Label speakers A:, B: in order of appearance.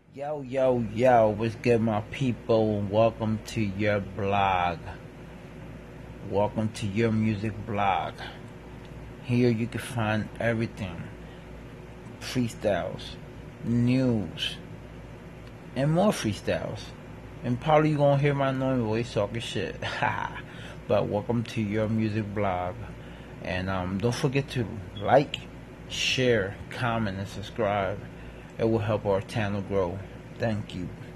A: Yo, yo, yo, what's good, my people? Welcome to your blog. Welcome to your music blog. Here you can find everything freestyles, news, and more freestyles. And probably you're gonna hear my annoying voice talking shit. But welcome to your music blog. And don't forget to like, share, comment, and subscribe. It will help our channel grow. Thank you.